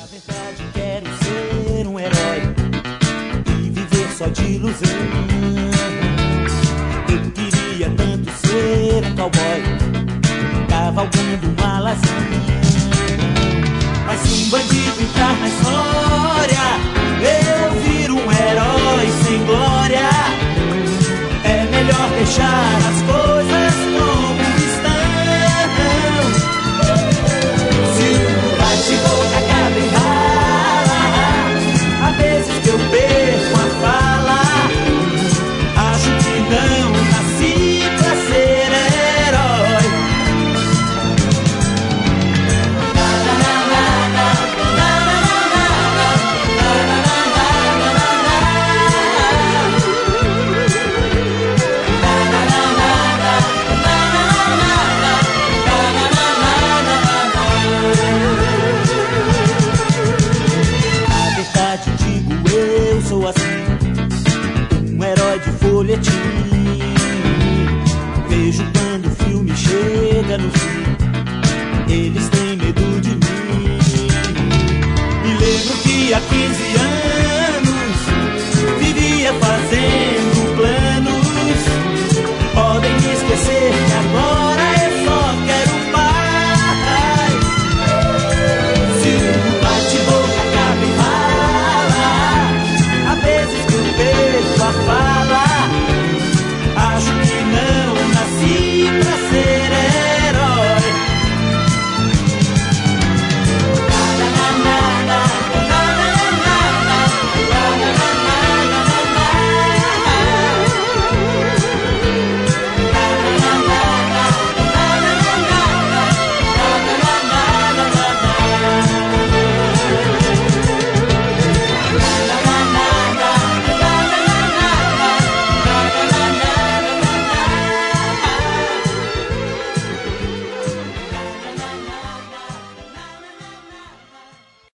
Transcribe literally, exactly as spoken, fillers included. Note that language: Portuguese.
verdade quero ser um herói e viver só de ilusão. Eu queria tanto ser um cowboy cavalgando um alazão. Mas se um bandido entrar na história, eu viro um herói sem glória. É melhor deixar as coisas como estão. Se o bate-boca acaba em bala, há vezes que eu perco a fala. Acho que não nasci pra ser herói. Na verdade digo, eu sou assim, um herói de folhetim. Vejo quando o filme chega no fim, eles têm medo de mim. Me lembro que há quinze anos